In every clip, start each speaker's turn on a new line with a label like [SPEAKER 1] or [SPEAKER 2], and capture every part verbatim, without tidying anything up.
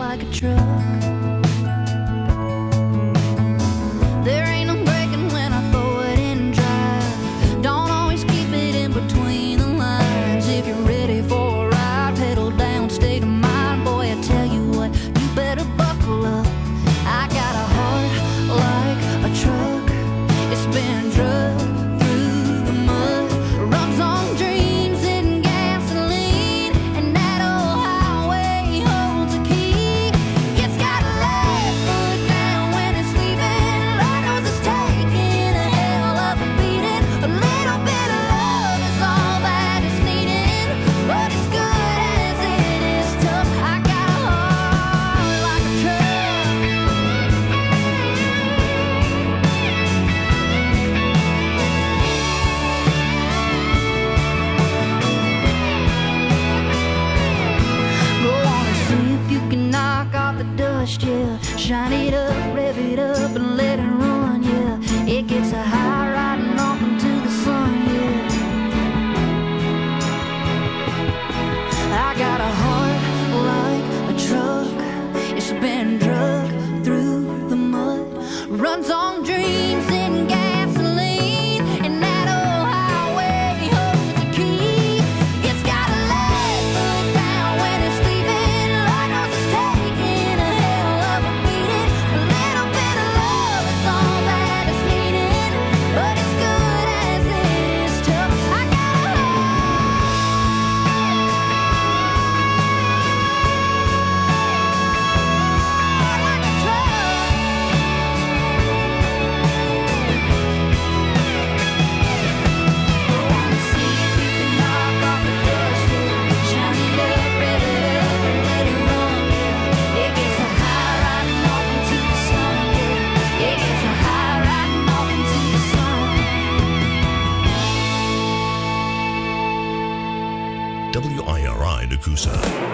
[SPEAKER 1] like a truck. There ain't no breaking when I throw it in drive. Don't always keep it in between the lines. If you're ready for a ride, pedal down, state of mind. Boy, I tell you what, you better buckle up. I got a heart like a truck. It's been drugged through the mud. Runs on dreams and gasoline, and that old highway holds a key. It's got a left foot down when it's leaving. Lord knows it's taking a hell of a beating. A little bit of love is all that it's needing, but it's good as it is tough. I got a heart like a truck. Go on and see if you can knock off the dust, yeah. Shine it up, rev it up, and let it run, yeah. It gets a high riding off into the sun, yeah. I got a heart like a truck. It's been drugged through the mud. Runs on dreams and gasoline, and that old highway holds a key. It's got a left foot down when it's leaving. Lord knows it's taking a hell of a beating. A little bit of love is all that it's needing, but it's good as it is tough. I got a heart like a truck. Go on and see if you can knock off the dust, yeah. Shine it up, rev it up, and let it run, yeah. It gets a high riding off into the sun, yeah. It gets a high riding off into the sun.
[SPEAKER 2] W I R I Nakusa.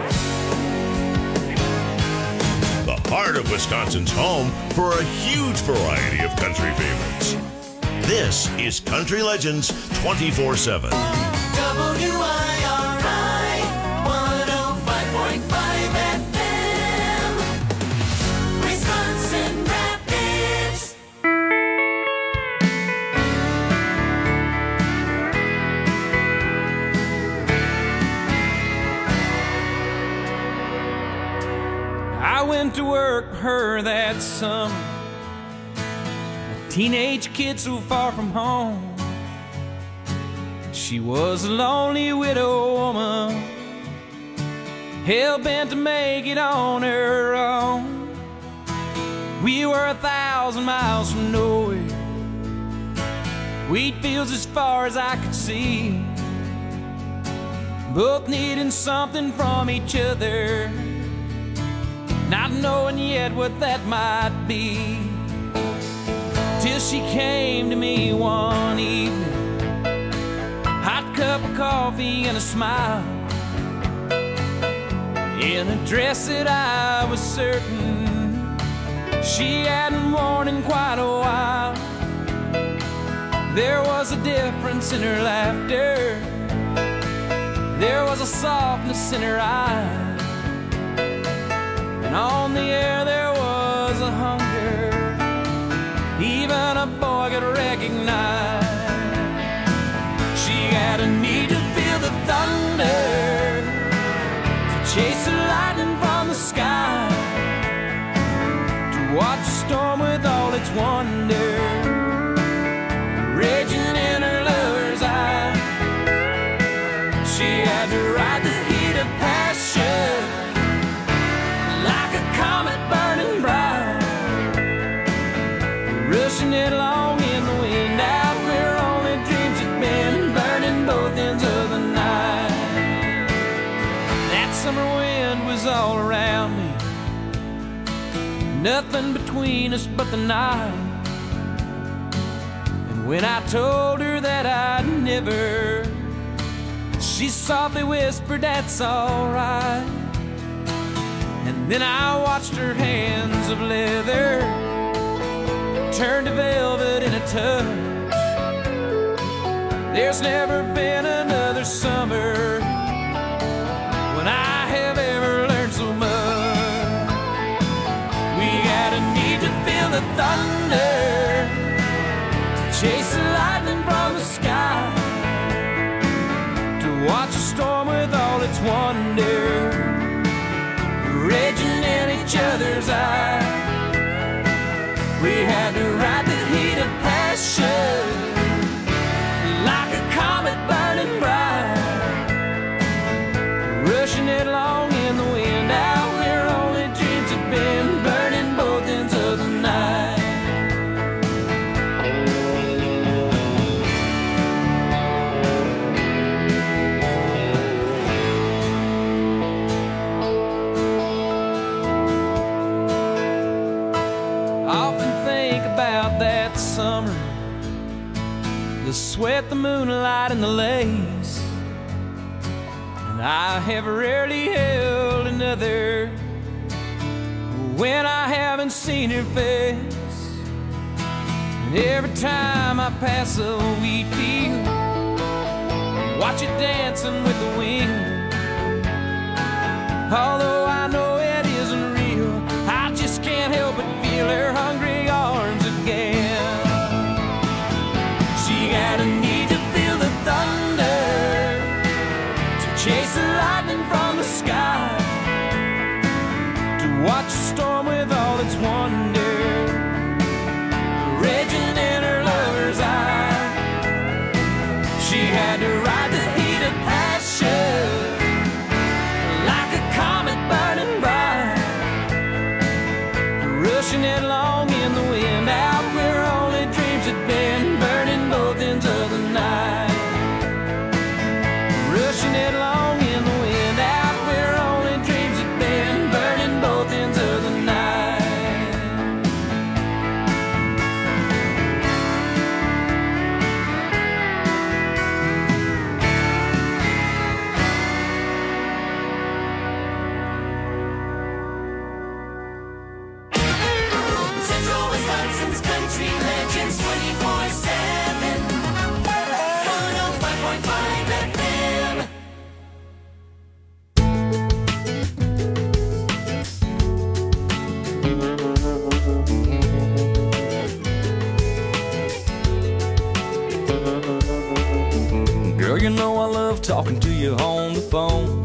[SPEAKER 2] The heart of Wisconsin's home for a huge variety of country favorites. This is Country Legends twenty-four seven.
[SPEAKER 3] W I R I one oh five point five F M, Wisconsin Rapids.
[SPEAKER 4] I went to work with her that summer, a teenage kid so far from home. She was a lonely widow woman, hell-bent to make it on her own. We were a thousand miles from nowhere, wheat fields as far as I could see, both needing something from each other, not knowing yet what that might be. Till she came to me one evening, hot cup of coffee and a smile, in a dress that I was certain she hadn't worn in quite a while. There was a difference in her laughter, there was a softness in her eyes, and on the air there was a hunger even a boy could recognize. She had a need to feel the thunder, to chase the lightning from the sky, to watch the storm with all its wonder raging in her lover's eye. She had to ride the heat of passion like a comet burning bright, rushing it along in the wind out where only dreams had been, burning both ends of the night. That summer wind was all around me, nothing between us but the night. And when I told her that I'd never, she softly whispered, "That's alright." And then I watched her hands of leather turn to velvet in a touch. There's never been another summer when I have ever learned so much. the thunder, to chase the lightning from the sky, to watch a storm with all its wonder, raging in each other's eyes. We had to ride the heat of passion like a comet burning bright, rushing it along in the wind out where only dreams had been, burning both ends of the night. Summer, the sweat, the moonlight, and the lace, and I have rarely held another when I haven't seen her face. And every time I pass a wheat field, watch it dancing with the wind, although I know it isn't real, I just can't help but feel her hungry arms again. She got a need to feel the thunder, to chase the lightning from the sky, to watch a storm with all its wonder, raging in her lover's eye. She had to ride the heat of passion like a comet burning bright, rushing it along in the wind out where only dreams had been, burning both ends of the night, rushing it along in the wind out where only dreams had been, burning both ends of the night.
[SPEAKER 3] Central Wisconsin's Country Legends twenty-four seven, one oh five point five F M.
[SPEAKER 4] Girl, you know I love talking to you on the phone.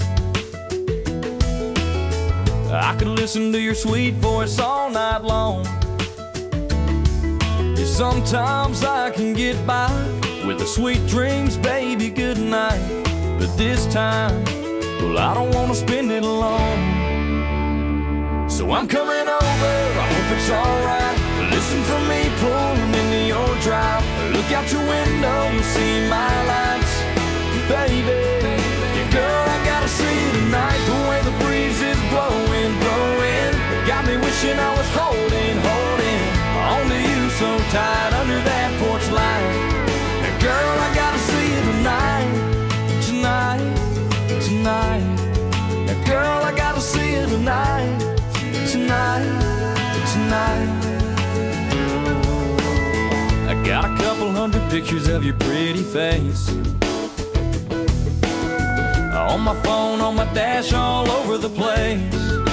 [SPEAKER 4] I could listen to your sweet voice all night long. Yeah, sometimes I can get by with the sweet dreams, baby, good night. But this time, well, I don't want to spend it alone. So I'm coming over, I hope it's alright. Listen for me pulling into your drive. Look out your window, you'll see my lights. Baby, yeah, girl, I gotta see you tonight. The way the breeze is blowing, blowing, got me wishing I was holding, holding onto you so tight under that porch light. Now, girl, I gotta see you tonight, tonight, tonight. Now, girl, I gotta see you tonight, tonight, tonight. I got a couple hundred pictures of your pretty face on my phone, on my dash, all over the place.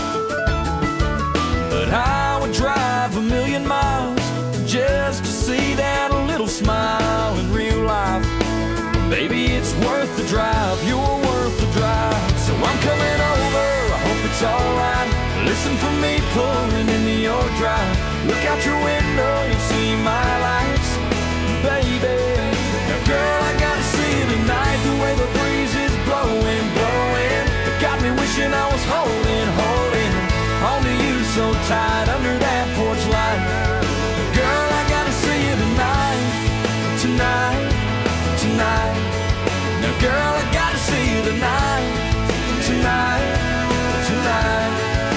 [SPEAKER 4] But I would drive a million miles just to see that little smile in real life. Baby, it's worth the drive, you're worth the drive. So I'm coming over, I hope it's alright. Listen for me pulling into your drive. Look out your window, you'll see my lights. Baby, now girl, I gotta see you tonight. The way the breeze is blowing, blowing, it got me wishing I was holding, holding onto you so tight under that porch light. Girl, I gotta see you tonight, tonight, tonight. Now girl, I gotta see you tonight, tonight, tonight.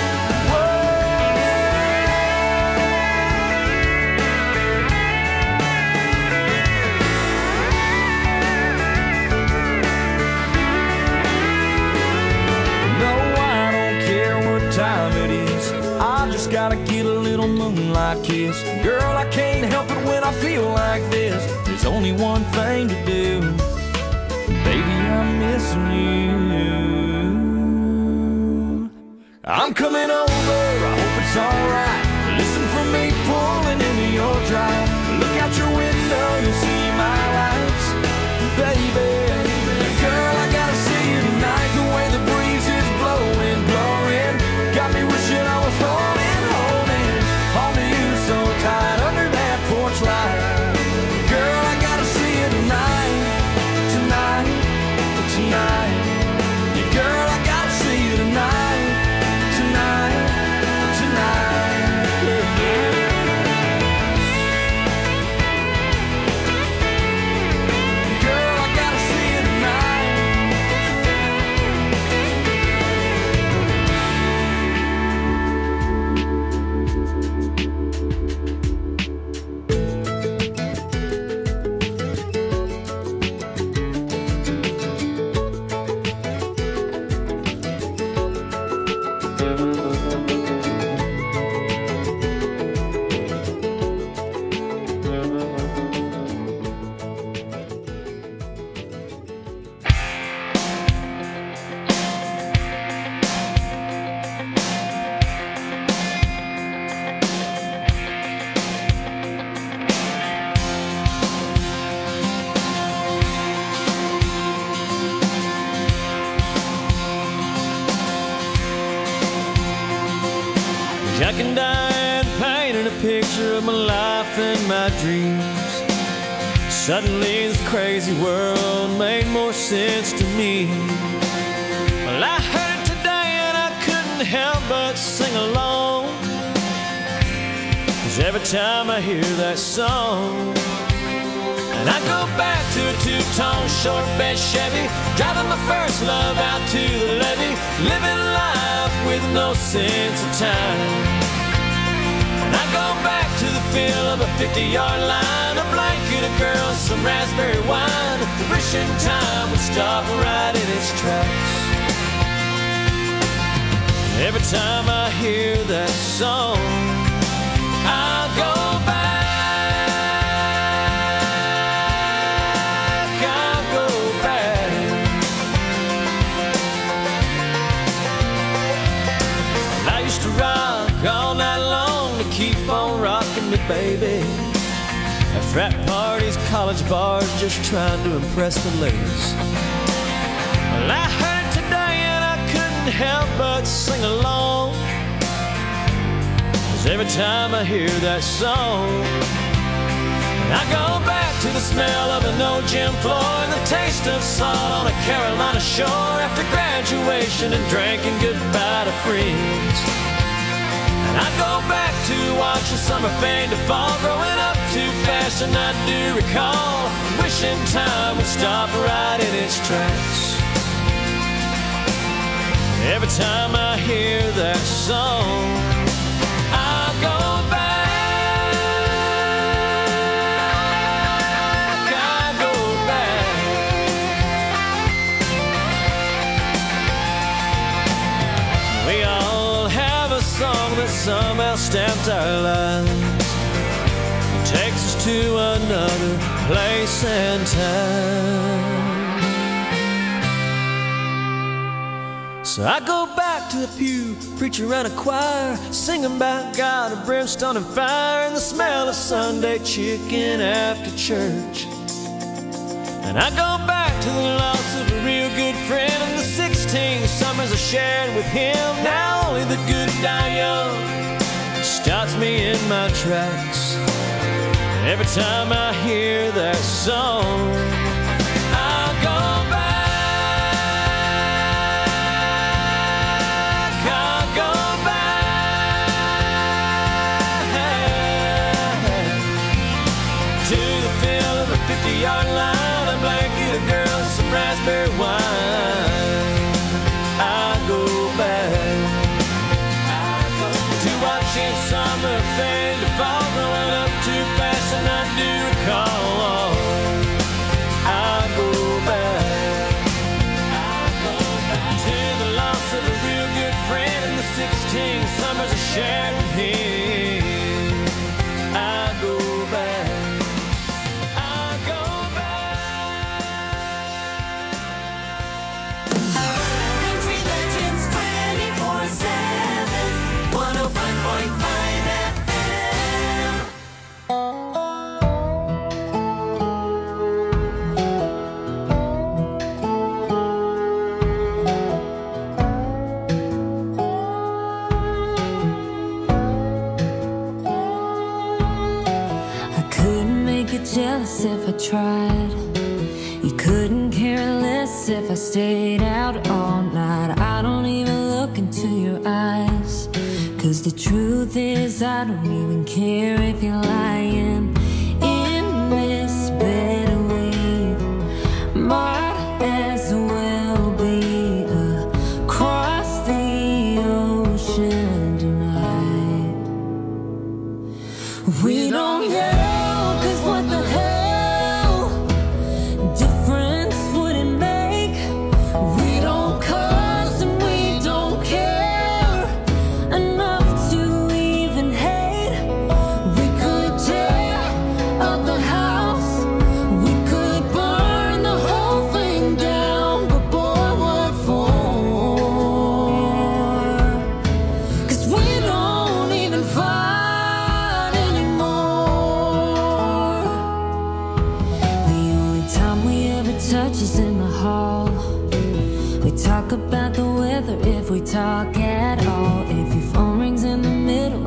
[SPEAKER 4] Time it is, I just gotta get a little moonlight kiss. Girl, I can't help it when I feel like this. There's only one thing to do, baby, I'm missing you. I'm coming over, I hope it's alright. Listen for me pulling
[SPEAKER 5] Jack and Diane painted a picture of my life and my dreams. Suddenly this crazy world made more sense to me. Well, I heard it today and I couldn't help but sing along, 'cause every time I hear that song, and I go back to a two-tone short bed Chevy, driving my first love out to the levee, living life with no sense of time. And I go back to the feel of a fifty-yard line, a blanket of girls, some raspberry wine, wishing time would stop right in its tracks. Every time I hear that song, I go back. Keep on rocking me, baby. At frat parties, college bars, just trying to impress the ladies. Well, I heard it today and I couldn't help but sing along, 'cause every time I hear that song, I go back to the smell of an old gym floor and the taste of salt on a Carolina shore after graduation and drinking goodbye to friends. And I go back to watching summer fade to fall, growing up too fast, and I do recall wishing time would stop right in its tracks. Every time I hear that song, I go back, I go back. We all have a song that somehow stamped our lives, takes us to another place and time. So I go back to the pew, preacher and a choir, singing about God of brimstone and fire, and the smell of Sunday chicken after church. And I go back to the loss of a real good friend and the sixteen summers I shared with him. Now only the good die young stops me in my tracks. Every time I hear that song, I go back, I go back to the feel of a fifty-yard line, a blanket of girls, some raspberry wine. I go back to watching summer fade to fall, growing up too fast, and I do recall. I go back, I go back to the loss of a real good friend and the sixteen summers I shared with him. I go back, I go back.
[SPEAKER 3] Country Legends twenty-four seven, one oh five point five F M.
[SPEAKER 1] I couldn't make you jealous if I tried. You couldn't care less if I stayed out all night. I don't even look into your eyes, 'cause the truth is I don't even care if you're lying in this bed we might as well be across the ocean tonight. We don't know, 'cause what the hell difference would it make? We don't cuss and we don't care enough to even hate. We could tear up the house, we could burn the whole thing down, but boy, what for? 'Cause we don't even fight anymore. The only time we ever touch is in the hall. We talk about the weather if we talk at all. If your phone rings in the middle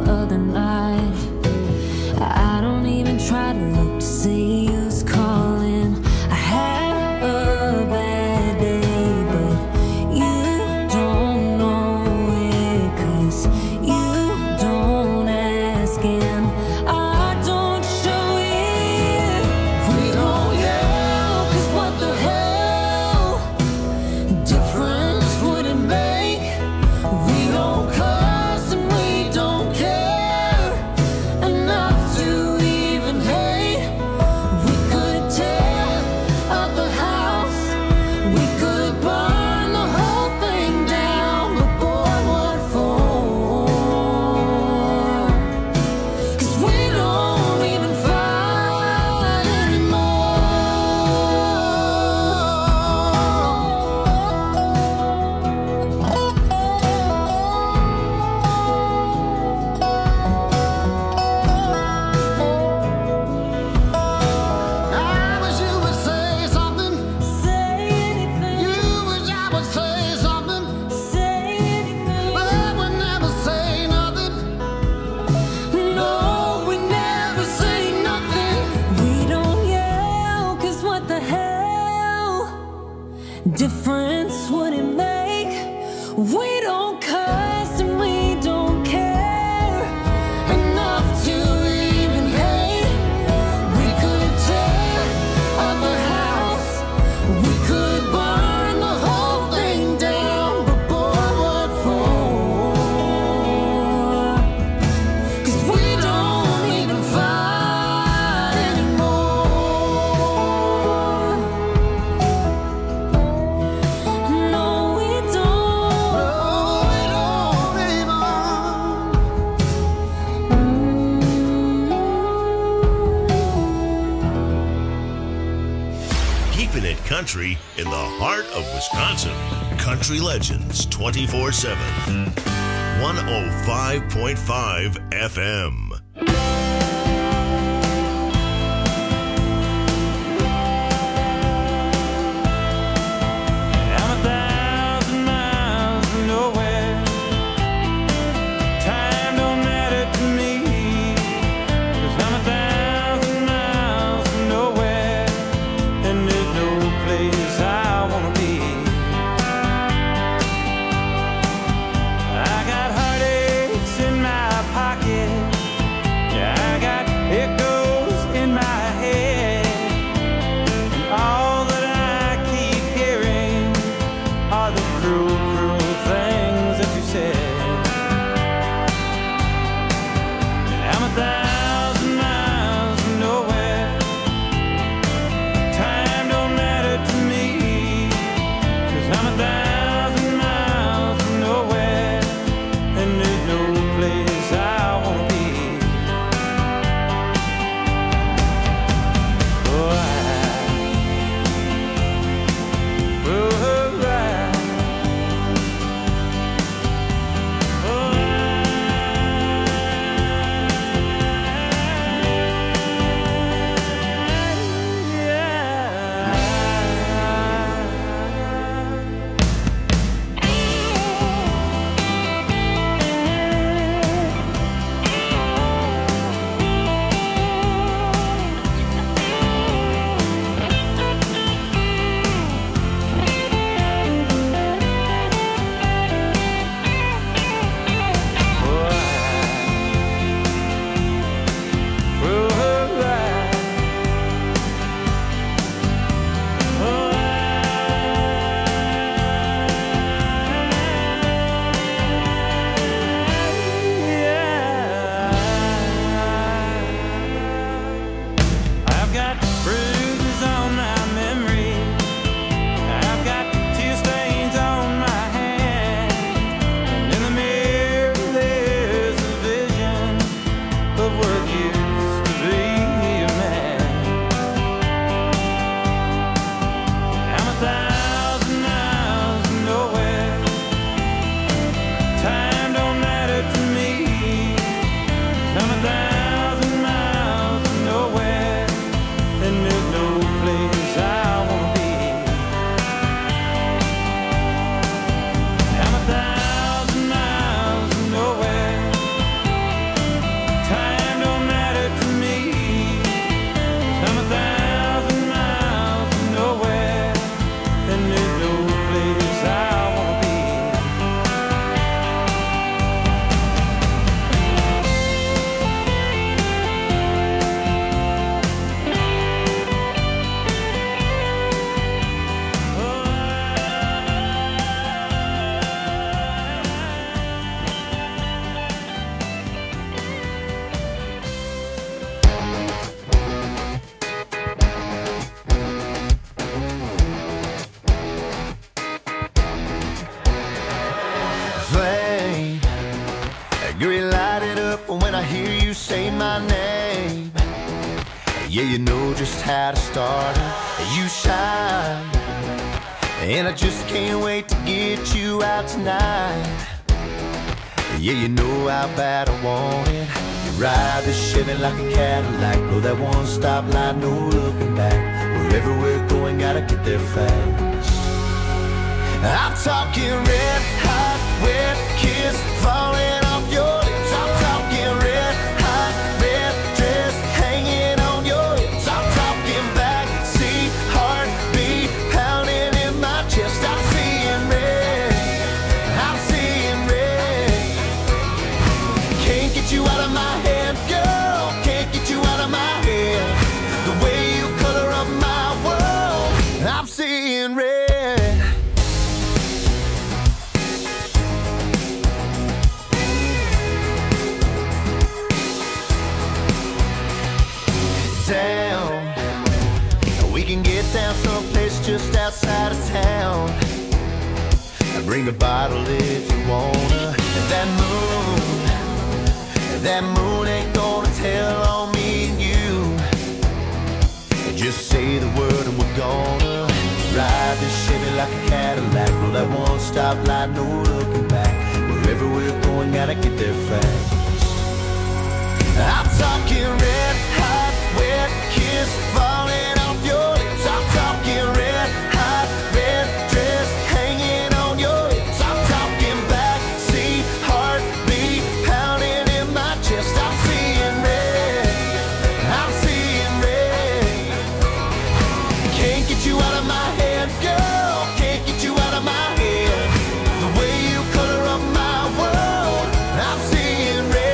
[SPEAKER 2] country in the heart of Wisconsin. Country Legends twenty-four seven. one oh five point five F M.
[SPEAKER 6] Yeah, you know just how to start it. You shine, and I just can't wait to get you out tonight. Yeah, you know how bad I want it. You ride the Chevy like a Cadillac, blow that one stop light, no looking back. Wherever we're going, gotta get there fast. I'm talking red hot, wet kiss falling off your lips. I'm talking red hot, red dress hanging on your hips. I'm talking backseat heartbeat pounding in my chest. I'm seeing red, I'm seeing red. Can't get you out of my head, girl. Can't get you out of my head. The way you color up my world, I'm seeing red. Down, we can get down someplace just outside of town. Bring a bottle if you wanna. That moon, that moon ain't gonna tell on me and you. Just say the word and we're gonna that one stop light, no looking back. Wherever we're going, gotta get there fast. I'm talking red hot, wet kiss falling off your lips. I'm talking red hot, red dress hanging on your hips. I'm talking backseat heartbeat pounding in my chest. I'm seeing red, I'm seeing red. Can't get you out of my head, girl. Can't get you out of my head. The way you color up my world, I'm seeing red.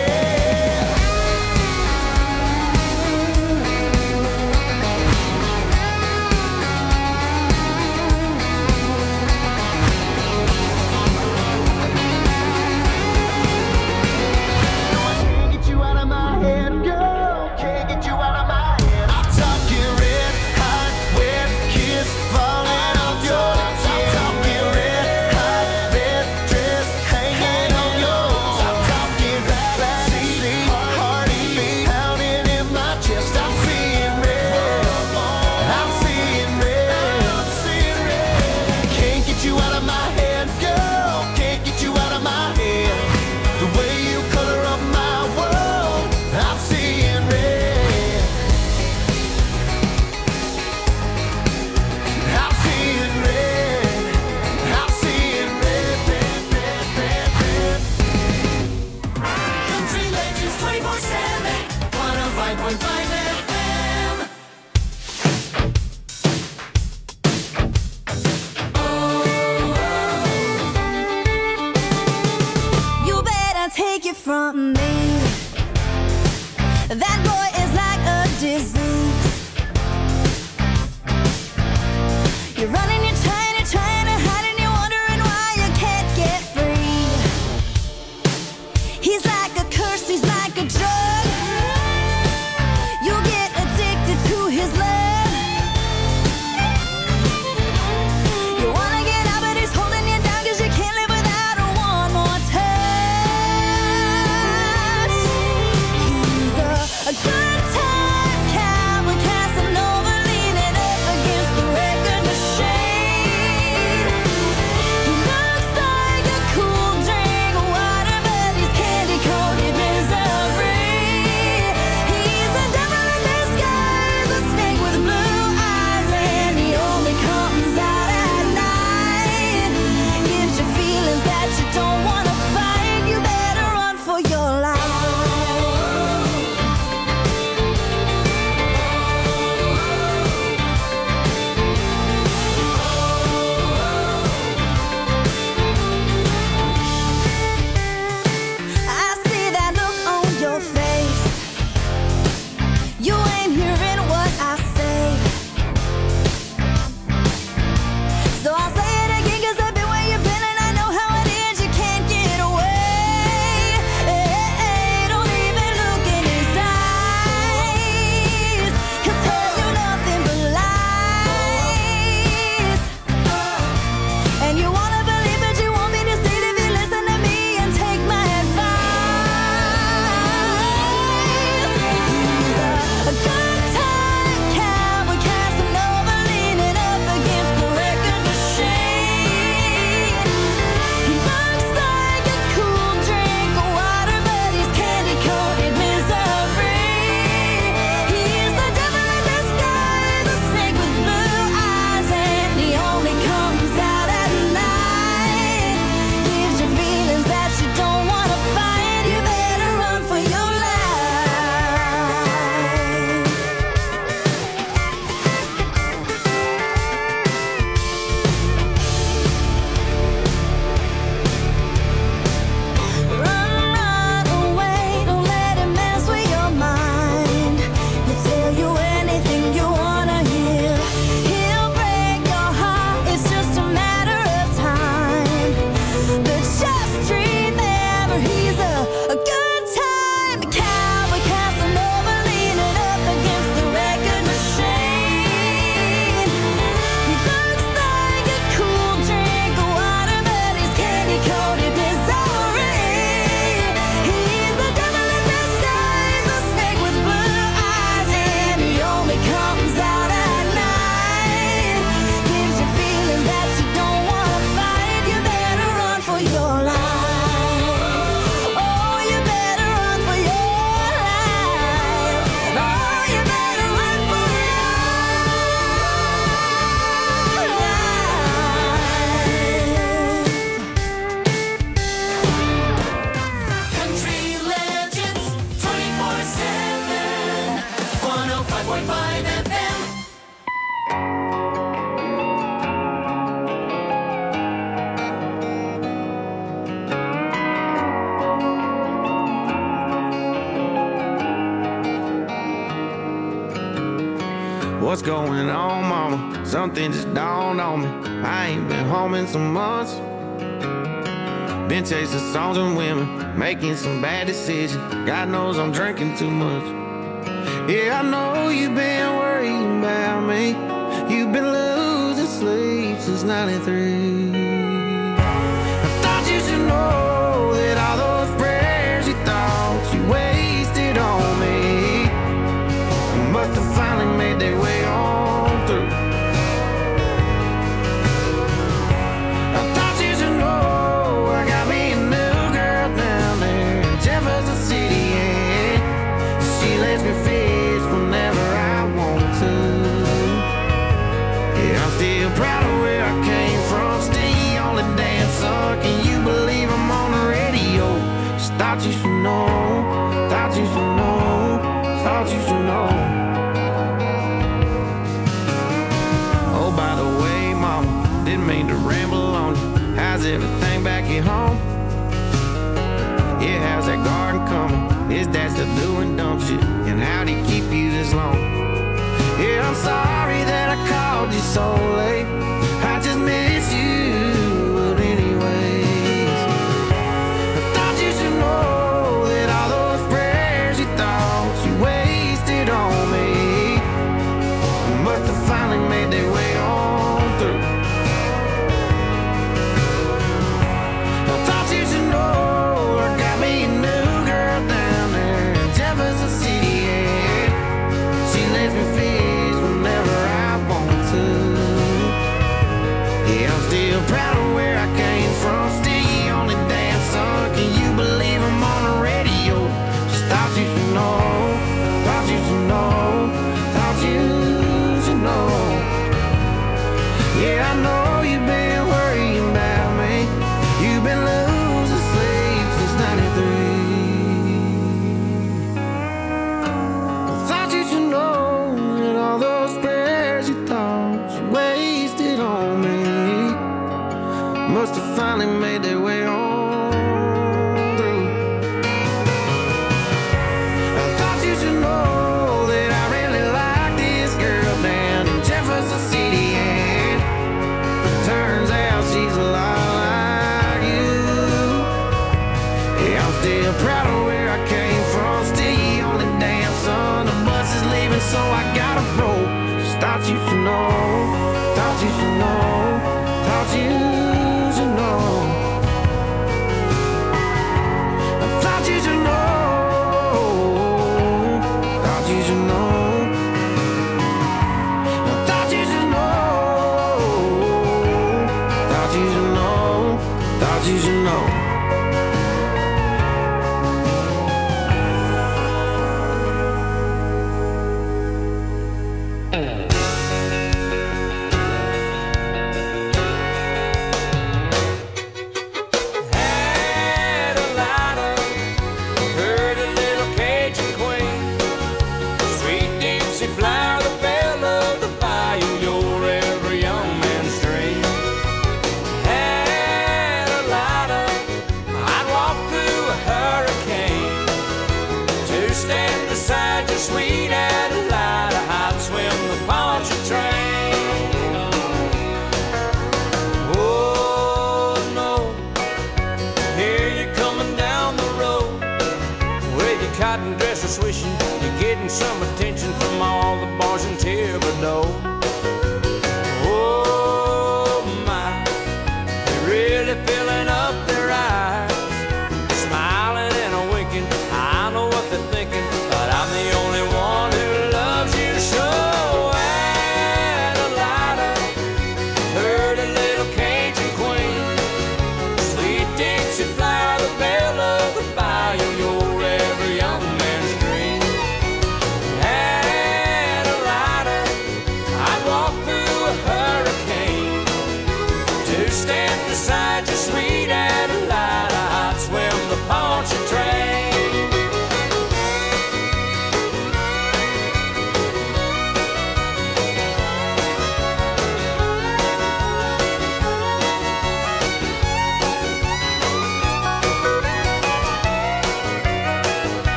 [SPEAKER 1] Take it from me, that boy is like a disease. You're running, you're trying, you're trying to hide, and you're wondering why you can't get free. He's like a curse, he's like a drug. You'll get addicted to his love. You wanna get out, but he's holding you down, 'cause you can't live without her one more touch. A good time cowboy Casanova leaning up against the record machine. He looks like a cool drink of water, but he's candy-coated misery. He's a devil in disguise, a snake with blue eyes, and he only comes out at night. Gives you feelings that you don't want to fight. You better run for your life.
[SPEAKER 7] What's going on, mama? Something just dawned on me. I ain't been home in some months. Been chasing songs and women, making some bad decisions. God knows I'm drinking too much. Yeah, I know you've been worrying about me. You've been losing sleep since ninety-three. I thought you should know that all those prayers you thought you wasted on me must have finally made their way on through. I thought you should know I got me a new girl down there in Jefferson City, and she lets me fish whenever I want to. Yeah, I'm still proud of where I came from, still on the dance song. Can you believe I'm on the radio? Just thought you should know, thought you should know, thought you should know. Oh, by the way, mama, didn't mean to ramble on you. How's everything back at home? Yeah, how's that garden coming? Is that still doing dumb shit? And how'd he keep you this long? Yeah, I'm sorry that I called you so late. I just miss you, but anyways, I thought you should know that all those prayers you thought you wasted on me must have finally made their way on through. I thought you should know I got me a new girl down there in Jefferson City, yeah. She lets me fish whenever I want to. Yeah, I'm still proud of where I came from, still on the dance song. Can you believe I'm on the radio? Just thought you should know, thought you should know, thought you should know. Yeah, I know you've been worrying about me. You've been losing sleep since ninety-three. I thought you should know that all those prayers you thought you wasted on me must have finally made their way on through. I thought you should know that I really like this girl down in Jefferson City, and turns out she's a lot like you. Yeah, I'm still proud of where I came from, still on the damn sun. The bus is leaving, so I gotta roll. Just thought you should know, thought you should know, thought you should know. I thought you should know, thought you should know. I thought you should know, thought you should know, thought you should know.
[SPEAKER 4] Had a lighter, heard a little Cajun queen, sweet Dixie flower, the belle of the bayou, your every young man's dream. Had a lighter, I'd walk through a hurricane to stand beside your sweet Adelida. I'd swim the Pontchartrain. Oh no, here you're coming down the road with your cotton dresser swishing. You're getting some attention from all the bars in Thibodeau. Oh my, they're really filling up their eyes, smiling and a winking. I know what they're thinking, but I'm the only one who loves you so. Adelida, heard a little Cajun queen, sweet Dixie flower, the belle of the bayou, your every young man's dream. Adelida, I'd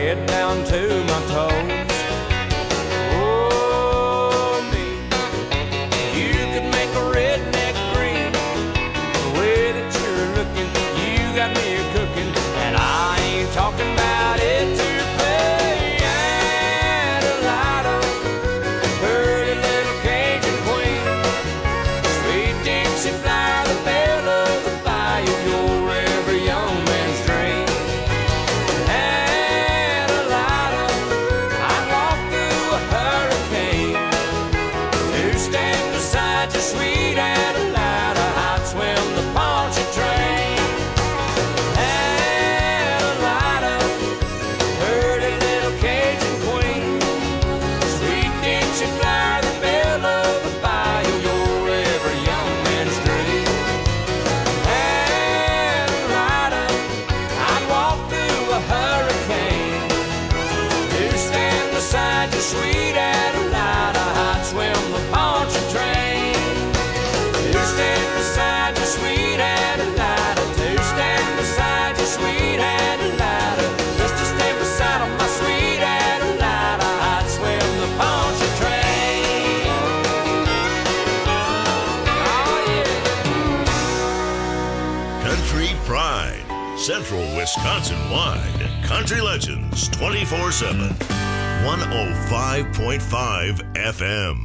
[SPEAKER 4] head down to my toes. Oh, me, you could make a redneck green. The way that you're looking, you got me cooking, and I ain't talking about it too. Sweet Adelina, I'd swim the Pontchartrain. To stand beside you, sweet Adelina. To stand beside you, sweet Adelina. Just to stand beside my sweet Adelina, I'd swim the Pontchartrain. Oh
[SPEAKER 2] yeah. Country Pride, Central Wisconsin-wide. Country Legends twenty-four seven. one oh five point five F M.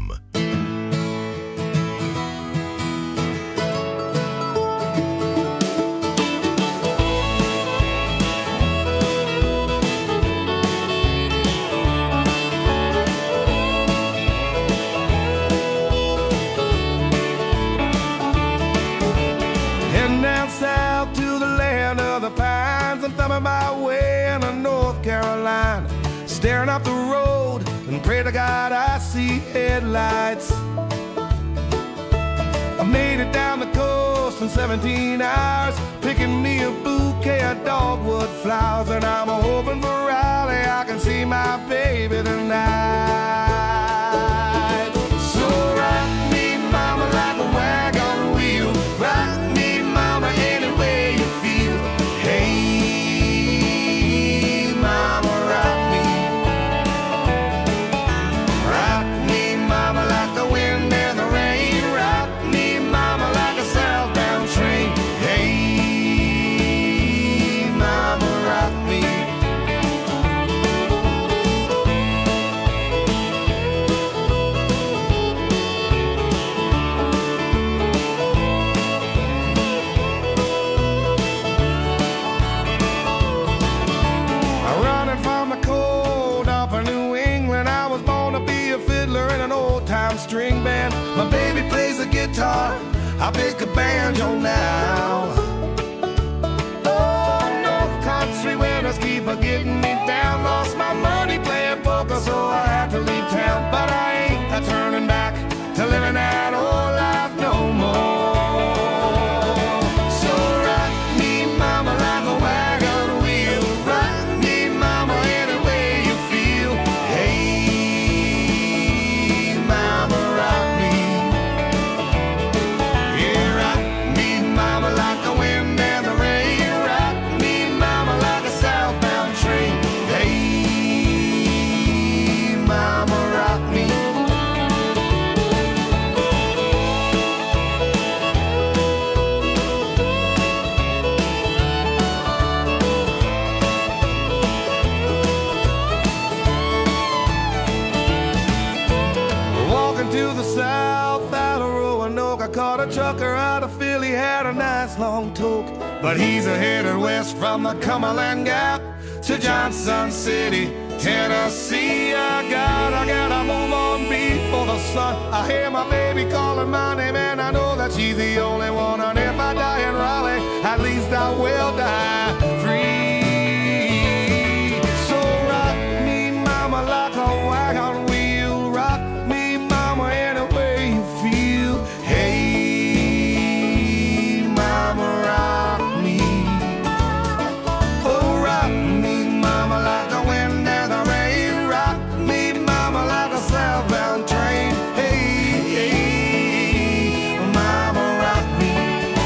[SPEAKER 8] Heading down south to the land of the pines. I'm thumbing my way into North Carolina, staring up the road and pray to God I see headlights. I made it down the coast in seventeen hours, picking me a bouquet of dogwood flowers, and I'm hoping for Raleigh I can see my baby tonight. So rock me, mama, like a wagon wheel. Rock me, mama, any way you feel. Hey, mama, rock me. Rock me, mama, like the wind and the rain. Rock me, mama, like a southbound train. Hey, mama, rock me. I'm running from the cold up in New England. I was born to be a fiddler in an old-time string band. My baby plays the guitar, I pick a banjo now. Oh, North Country winners keep a getting me down. Lost my money playing poker, so I had to leave town. But I ain't a turning back to living that old life no more. So rock me, mama, like a wagon wheel. Rock me, mama, any way you feel. Hey, mama, rock me. Yeah, rock me, mama, like the wind and the rain. Rock me, mama, like a southbound train. Hey, mama, rock me. Walking to the south out of Roanoke, I caught a trucker out of Philly, had a nice long toke. But he's a headed west from the Cumberland Gap to Johnson City, Tennessee. I gotta, gotta move on before the sun. I hear my baby calling my name, and I know that she's the only one. And if I die in Raleigh, at least I will die free. So rock me, mama, like a wagon wheel. Rock me, mama, any way you feel. Hey, mama, rock me. Oh, rock me, mama, like the wind and the rain. Rock me, mama, like a southbound train. Hey, hey, mama, rock me.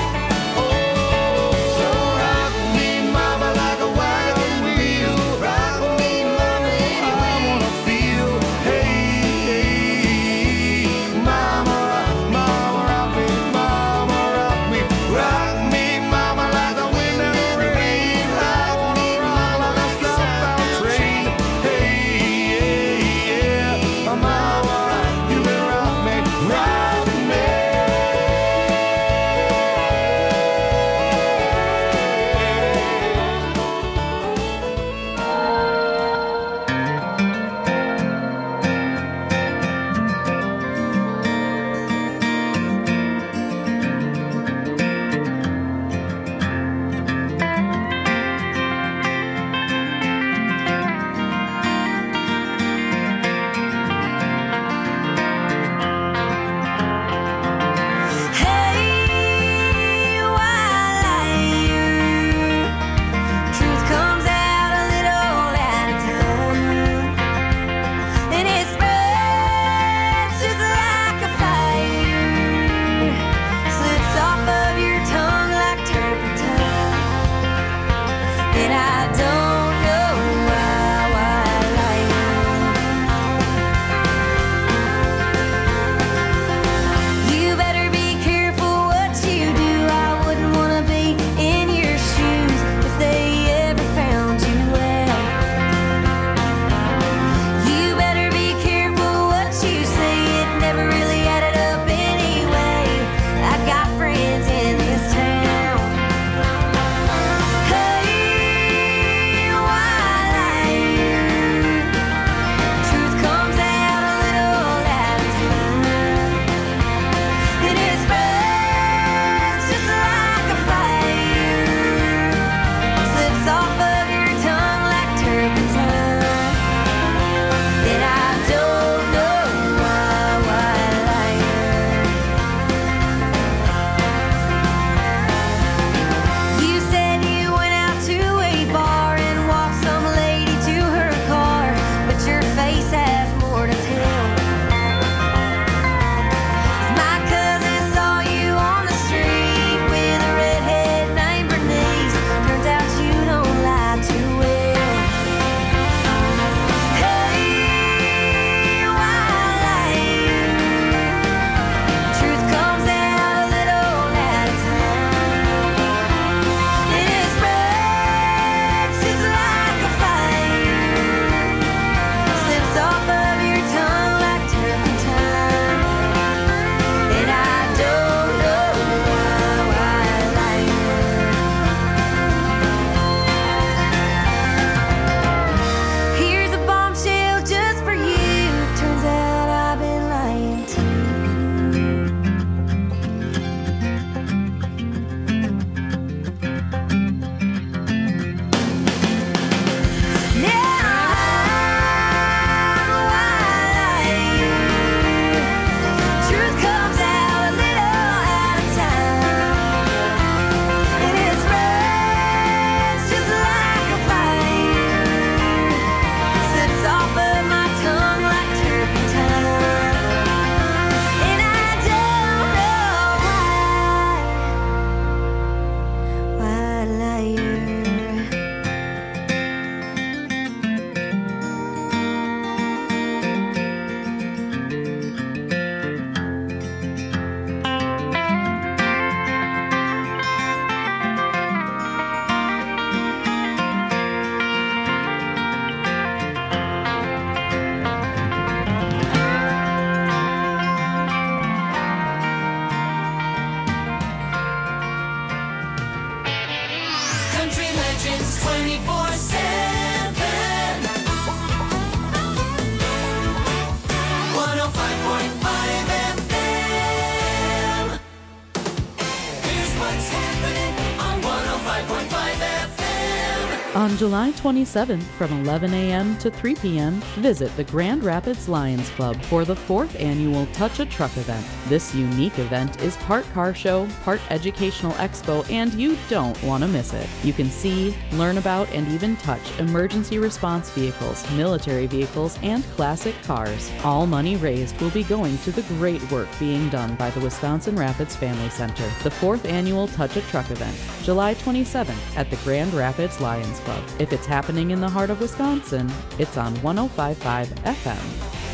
[SPEAKER 3] what's happening on one oh five point five F M.
[SPEAKER 9] On July twenty-seventh from eleven a.m. to three p.m., visit the Grand Rapids Lions Club for the fourth annual Touch a Truck event. This unique event is part car show, part educational expo, and you don't want to miss it. You can see, learn about, and even touch emergency response vehicles, military vehicles, and classic cars. All money raised will be going to the great work being done by the Wisconsin Rapids Family Center. The fourth annual Touch a Truck event, July twenty-seventh at the Grand Rapids Lions Club. If it's happening in the heart of Wisconsin, it's on one oh five point five F M.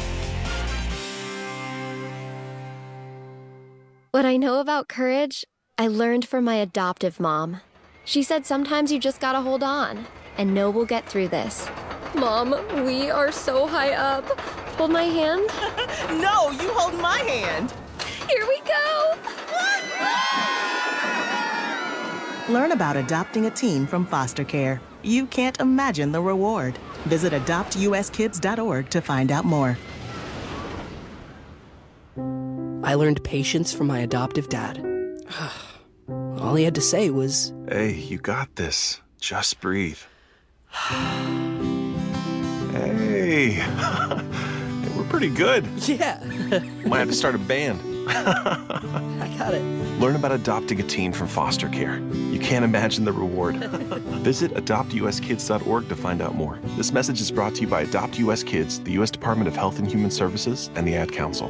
[SPEAKER 10] What I know about courage, I learned from my adoptive mom. She said sometimes you just gotta hold on and know we'll get through this. Mom, we are so high up. Hold my hand.
[SPEAKER 11] No, you hold my hand.
[SPEAKER 10] Here we go.
[SPEAKER 11] Learn about adopting a teen from foster care. You can't imagine the reward. Visit adopt u s kids dot org to find out more.
[SPEAKER 12] I learned patience from my adoptive dad. All he had to say was,
[SPEAKER 13] "Hey, you got this. Just breathe." Hey, we're pretty good.
[SPEAKER 12] Yeah.
[SPEAKER 13] Might have to start a band.
[SPEAKER 12] I got it.
[SPEAKER 13] Learn about adopting a teen from foster care. You can't imagine the reward. Visit adopt u s kids dot org to find out more. This message is brought to you by Adopt U S Kids, the U S Department of Health and Human Services, and the Ad Council.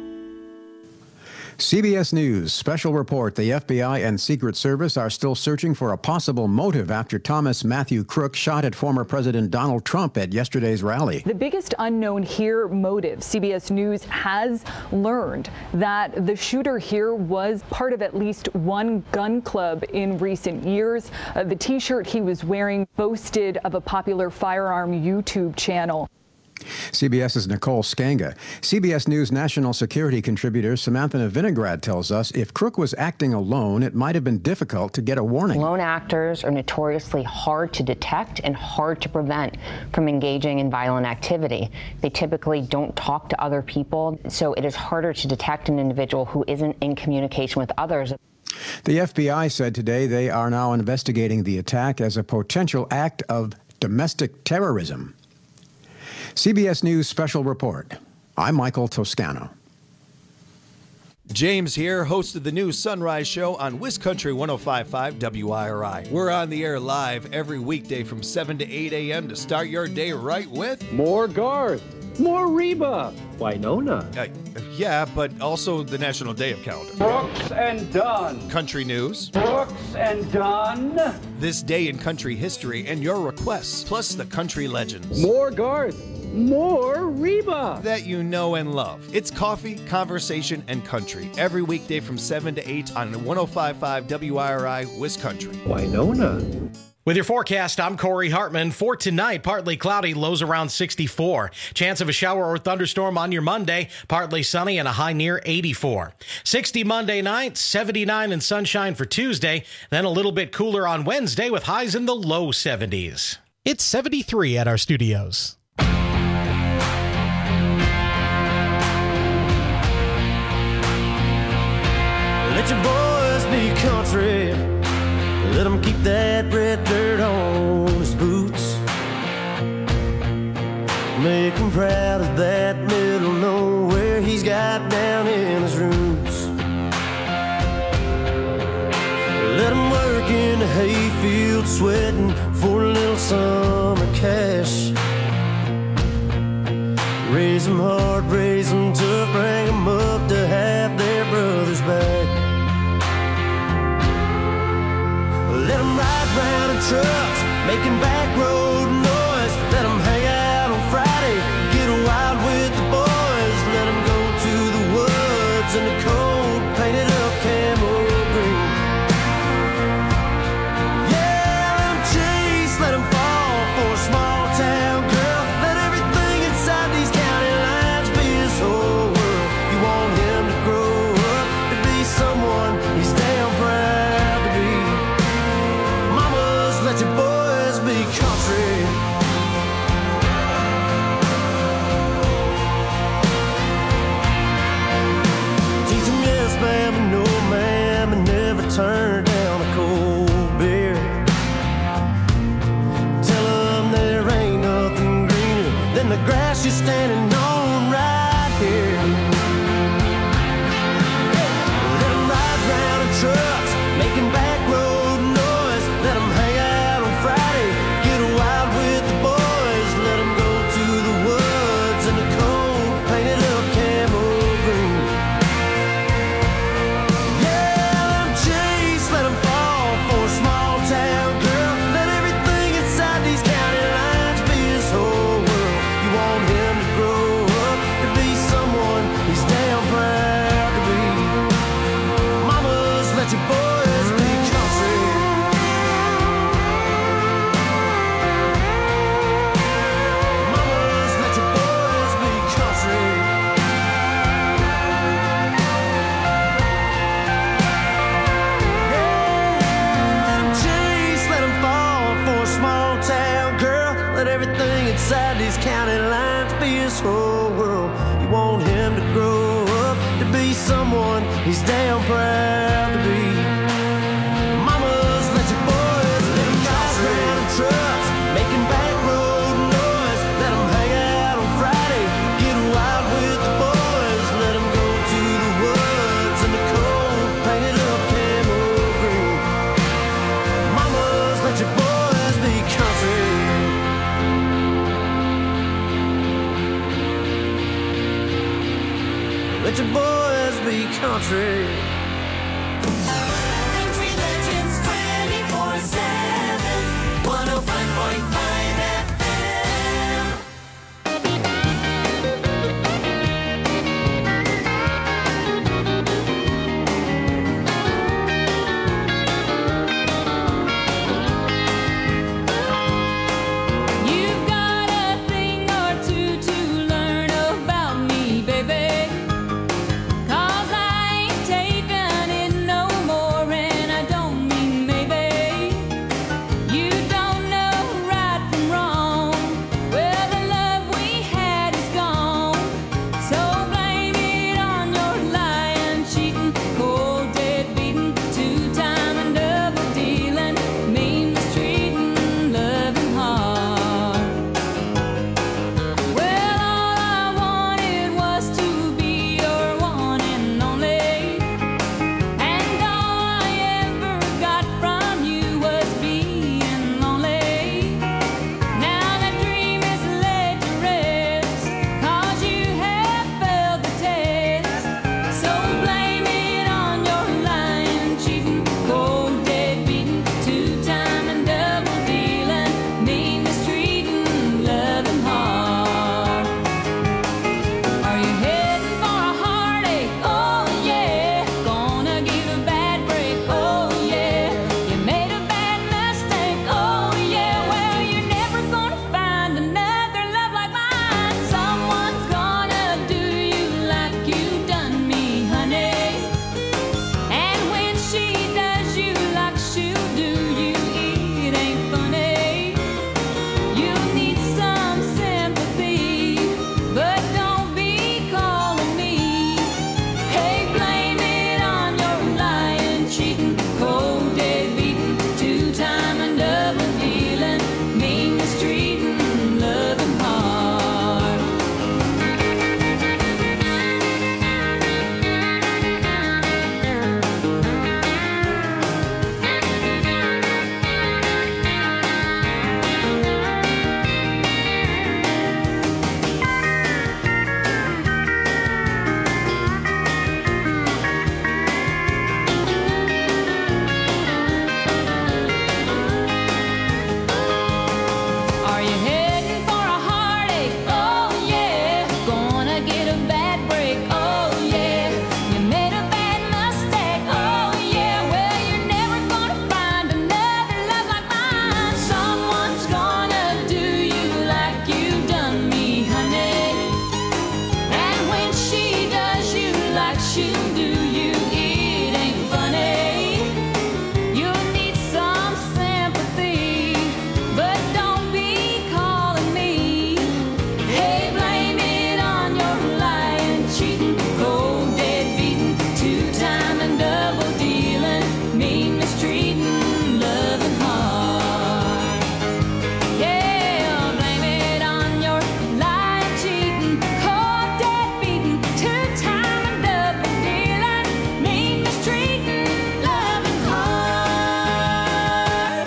[SPEAKER 14] C B S News special report. The F B I and Secret Service are still searching for a possible motive after Thomas Matthew Crook shot at former President Donald Trump at yesterday's rally.
[SPEAKER 15] The biggest unknown here, motive. C B S News has learned that the shooter here was part of at least one gun club in recent years. Uh, the T-shirt he was wearing boasted of a popular firearm YouTube channel.
[SPEAKER 14] CBS's Nicole Skanga. C B S News national security contributor Samantha Vinograd tells us if Crook was acting alone, it might have been difficult to get a warning.
[SPEAKER 16] Lone actors are notoriously hard to detect and hard to prevent from engaging in violent activity. They typically don't talk to other people, so it is harder to detect an individual who isn't in communication with others.
[SPEAKER 14] The F B I said today they are now investigating the attack as a potential act of domestic terrorism. C B S News Special Report. I'm Michael Toscano.
[SPEAKER 17] James here, host of the new Sunrise Show on WisCountry one oh five point five W I R I. We're on the air live every weekday from seven to eight a.m. to start your day right with...
[SPEAKER 18] More Garth, more Reba, Winona.
[SPEAKER 17] Uh, yeah, but also the National Day of Calendar.
[SPEAKER 18] Brooks and Dunn.
[SPEAKER 17] Country News.
[SPEAKER 18] Brooks and Dunn.
[SPEAKER 17] This Day in Country History and your requests, plus the country legends.
[SPEAKER 18] More Garth. More Reba.
[SPEAKER 17] That you know and love. It's coffee, conversation, and country. Every weekday from seven to eight on one oh five point five W I R I, WisCountry.
[SPEAKER 18] Winona.
[SPEAKER 19] With your forecast, I'm Corey Hartman. For tonight, partly cloudy, lows around sixty-four. Chance of a shower or thunderstorm on your Monday, partly sunny and a high near eighty-four. sixty Monday night, seventy-nine and sunshine for Tuesday, then a little bit cooler on Wednesday with highs in the low seventies. It's seventy-three at our studios.
[SPEAKER 5] Let your boys be country. Let them keep that red dirt on his boots. Make him proud of that middle nowhere he's got down in his roots. Let him work in the hayfield sweating for a little summer cash. Raise them hard, raise them tough, bring them up to have their brothers back. Let them ride round in trucks, making back road noise. Let them hang out on Friday, get wild with the boys. Let them go to the woods in the cold, painted up camo green. Yeah, let them chase, let them fall for a small town girl. Let everything inside these county lines be his whole world. You want him to grow up to be someone he's damn proud to be. Let your boys be country. inside these county lines, be his whole world. You want him to grow up to be someone he's damn proud to be. Mamas, let your boys let them drive around in trucks, making back road noise. Let them hang out on Friday, get wild with the boys. Let them go to the woods in the cold, painted up camo green. Mamas, let your boys be country. Let your boys be country.
[SPEAKER 3] Country Legends twenty-four seven, one oh five point five F M.
[SPEAKER 1] You've got a thing or two to learn about me, baby. 'Cause I ain't taking it no more, and I don't mean maybe. You don't know right from wrong. Well, the love we had is gone. So blame it on your lying, cheating, cold, dead beating, two-time and double dealing, mean mistreating, loving hard. Well, all I wanted was to be your one and only, and all I ever got from you was being lonely. Now that dream is laid to rest, 'cause you have failed the test. So blame it on your lying, cheating, cold, dead beating, two-time and double dealing, mean mistreating, loving hard. Are you heading for a heartache? Oh yeah. Gonna give a bad break? Oh yeah. You made a bad mistake? Oh yeah. Well, you're never gonna find another love like mine. Someone's gonna do you like you done me, honey. And when she does you like she'll do you, it ain't funny. You need some sympathy, but don't be calling me. Hey, blame it on your lying, cheating, cold, dead beating, two-time and double dealing, mean mistreating, loving hard. Are you heading for a heartache? Oh yeah. Gonna get a bad break? Oh yeah. You made a bad mistake? Oh yeah. Well, you're never gonna find another love like mine. Someone's gonna do you like you done me, honey. And when she does you like she'll do you, it ain't funny. You need some sympathy, but don't be calling me. Hey, blame it on your lying, cheating, cold, dead beating, two-time and double dealing, mean mistreating, loving hard. Yeah, blame it on your lying, cheating, cold, dead beating, two-time and double dealing, mean mistreating, loving hard.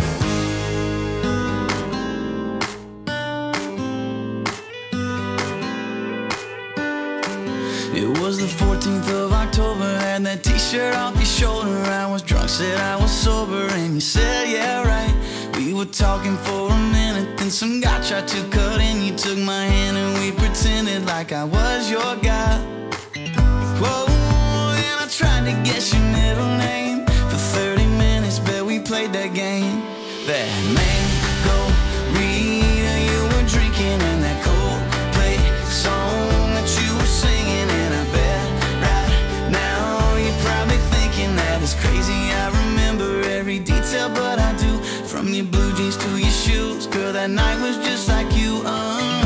[SPEAKER 20] It was the fourteenth of October, had that t-shirt off your shoulder. I was drunk, said I was sober, and you said, yeah, right. We were talking for a minute, then some guy tried to cut in. You took my hand and we pretended like I was your guy. Whoa, and I tried to guess your middle name. For thirty minutes, bet we played that game. That mango Rita you were drinking, and that Coldplay song that you were singing. And I bet right now you're probably thinking that it's crazy I remember every detail, but I do. From your blue jeans to your shoes, girl, that night was just like you. uh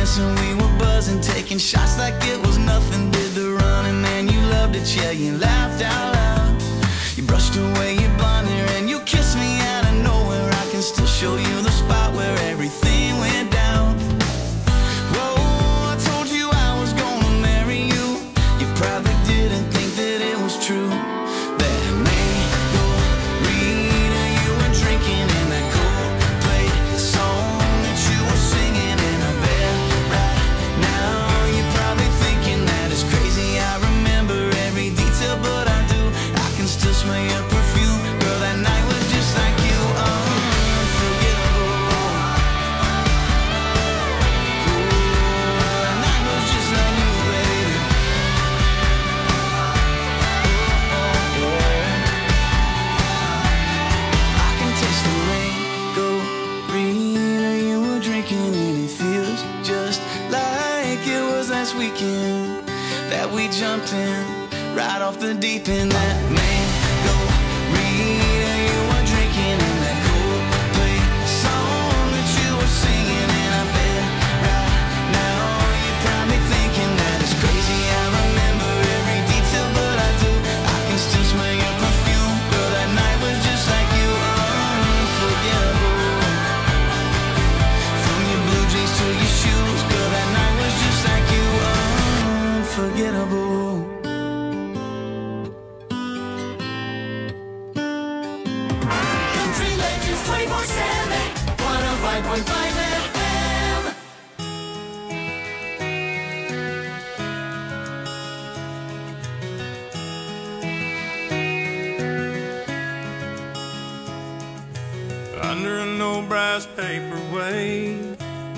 [SPEAKER 20] kissing, we were buzzing, taking shots like it was nothing. Did the running, man, you loved it, yeah, you laughed out loud. You brushed away your blonde hair and you kissed me out of nowhere. I can still show you the spot where everything went down. Whoa, I told you I was gonna marry you. You probably didn't think that it was true. That mango Rita, you were drinking in that Coldplay song that you were singing in a bed right now. You're probably thinking that it's crazy. I remember every detail, but I do. I can still smell your perfume. Girl, that night was just like you. Unforgettable. Ooh, that night was just like you, baby. Oh, yeah. I can taste the mango Rita you were drinking, and it feels just like it was last weekend that we jumped in right off the deep end. That mango Rita you were drinking in that Coldplay song that you were singing, and I bet right now you're probably thinking that it's crazy. I remember every detail, but I do. I can still smell your perfume. Girl, that night was just like you. Unforgettable. From your blue jeans to your shoes, girl, that night was just like you. Unforgettable.
[SPEAKER 3] Country Legends twenty-four seven, one oh five point five F M.
[SPEAKER 8] Under an old brass paperweight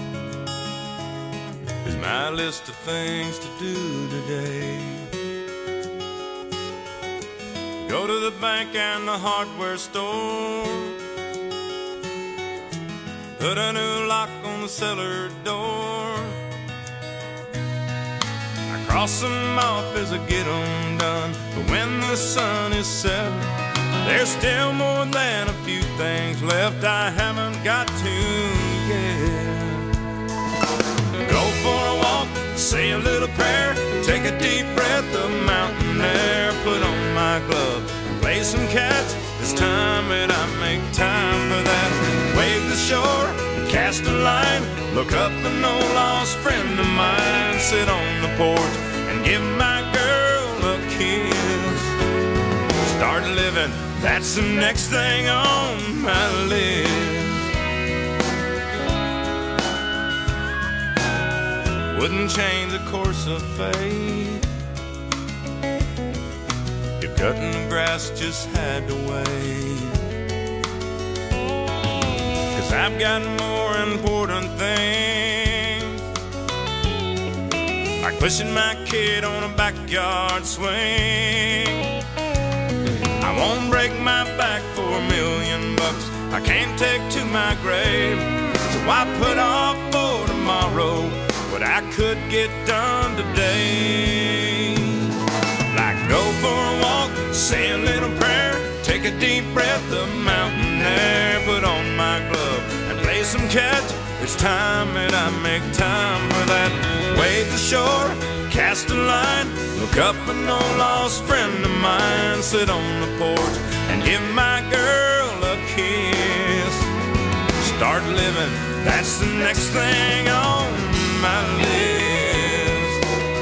[SPEAKER 8] is my list of things to do today. Go to the bank and the hardware store, put a new lock on the cellar door. I cross them off as I get them done, but when the sun is setting, there's still more than a few things left I haven't got to yet. Go for a walk, say a little prayer, take a deep breath of mountain air, put on my glove, play some catch. It's time that I make time for that. Wave the shore, cast a line, look up an old lost friend of mine, sit on the porch and give my girl a kiss. Start living, that's the next thing on my list. Wouldn't change the course of fate if cutting the grass just had to wait. 'Cause I've got more important things, like pushing my kid on a backyard swing. I won't break my back for a million bucks, I can't take to my grave. So I put off for tomorrow what I could get done today. Like go for a walk, say a little prayer, take a deep breath of mountain air, put on my glove and play some catch. It's time that I make time for that. Wave the shore, cast a line, look up an old lost friend of mine, sit on the porch and give my girl a kiss. Start living, that's the next thing on my list.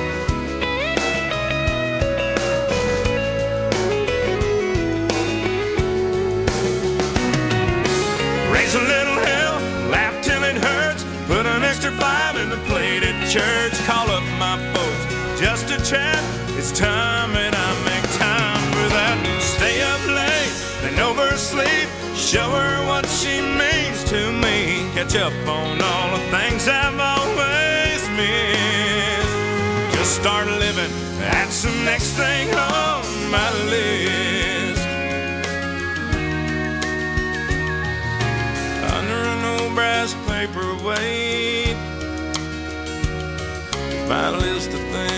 [SPEAKER 8] Raise a little hell, laugh till it hurts, put an extra five in the plate at church, call up my folks just to chat. It's time that I make time for that. Stay up late, then oversleep, show her what she means to me, catch up on all the things I've always missed. Just start living, that's the next thing on my list. Under an old brass paperweight, my list of things